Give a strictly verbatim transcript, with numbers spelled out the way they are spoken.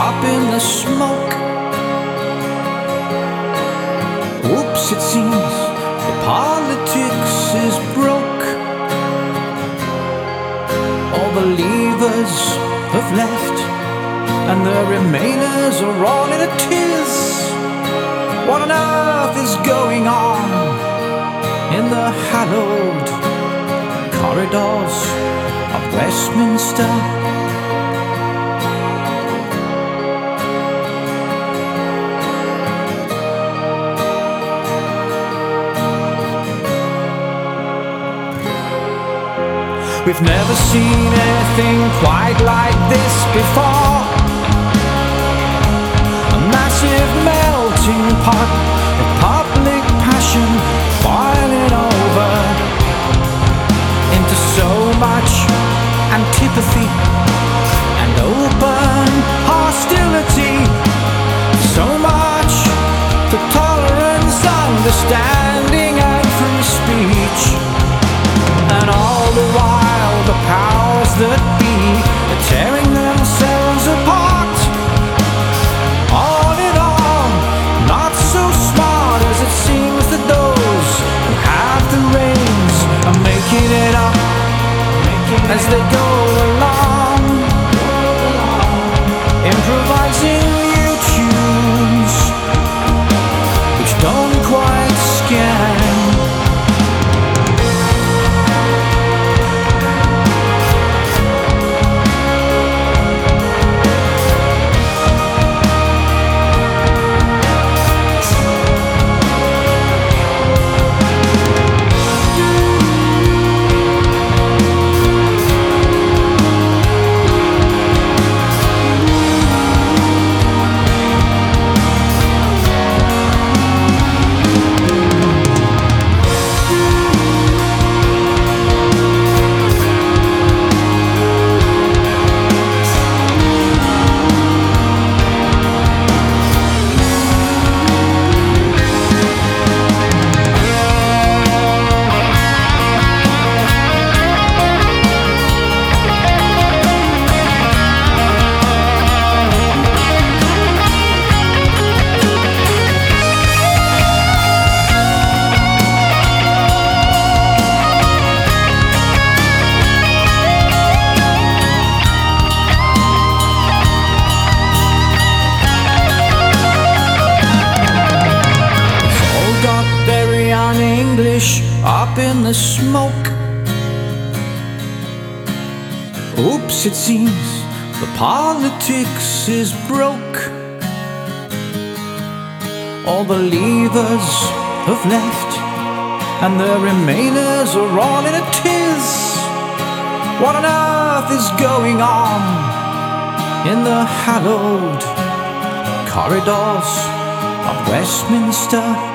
up in the smoke. Oops, it seems the politics is broke. All the levers have left, and the remainers are all in a tiz. What on earth is going on in the hallowed corridors of Westminster? We've never seen anything quite like this before. A massive melting pot of public passion boiling over into so much antipathy and open hostility. So much for tolerance, understanding and free speech. And all the while the powers that be are tearing themselves apart. All in all, not so smart as it seems that those who have the reins are making it up as they go along, improvising new tunes which don't quite scan. English up in the smoke. Oops, it seems the politics is broke. All the levers have left, and the remainers are all in a tiz. What on earth is going on in the hallowed corridors of Westminster?